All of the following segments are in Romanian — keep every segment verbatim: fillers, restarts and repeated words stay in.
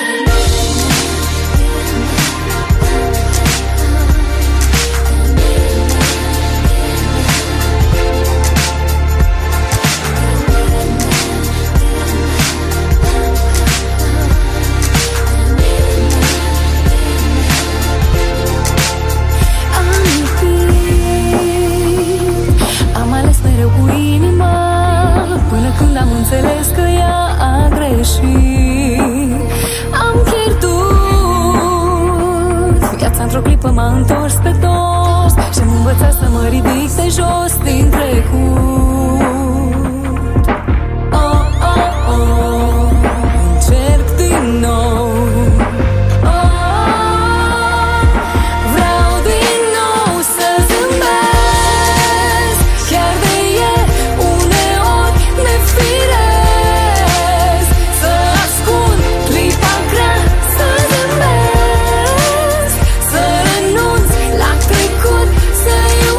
Într-o clipă m-a întors pe dos și-am învățat să mă ridic de jos din trecut. Oh, oh, oh, încerc din nou. Oh, vreau din nou să zâmbesc, chiar de e uneori nefiresc. Să ascund clipa grea, să zâmbesc, să renunț la trecut, să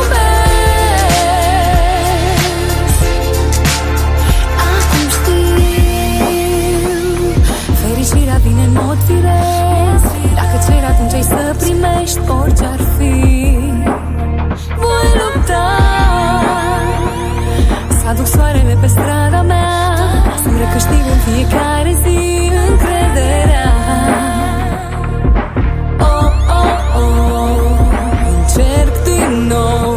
iubesc. Acum știu, fericirea vine în mod firesc. Dacă ceri, atunci ai să primești orice ar fi. Voi lupta să aduc soarele pe strada mea, să-mi recâștig în fiecare zi încrederea. Oh, oh, oh, încerc din nou.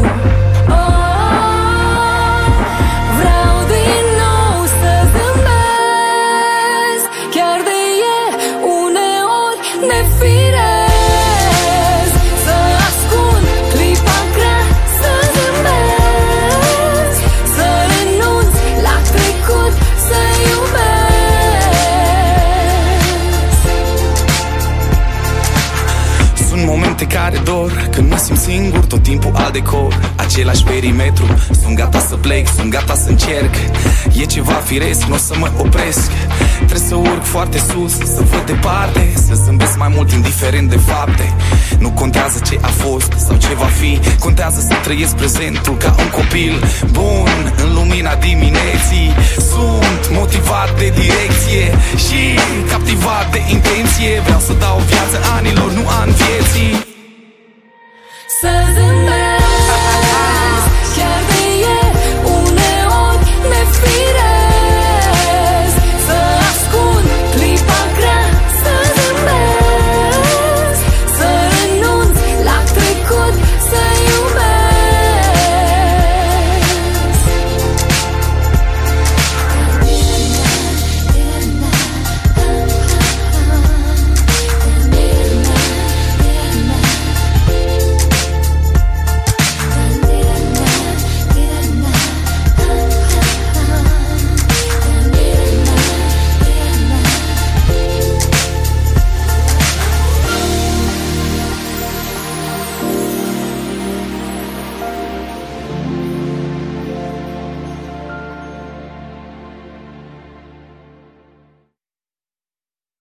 Oh, vreau din nou să zâmbesc, chiar de e uneori nefiresc. Să ascund clipa grea, să zâmbesc, să renunț la trecut, să iubesc. Sunt momente care dor, când mă simt singur, tot timpul alt decor, același perimetru. Sunt gata să plec, sunt gata să încerc. E ceva firesc, nu o să mă opresc. Trebuie să urc foarte sus, să văd departe, să zâmbesc mai mult indiferent de fapte. Nu contează ce a fost sau ce va fi, contează să trăiesc prezentul ca un copil bun în lumina dimineții. Sunt motivat de direcție și captivat de intenție. Vreau să dau viață anilor, nu ani vieții. Să zâmbesc.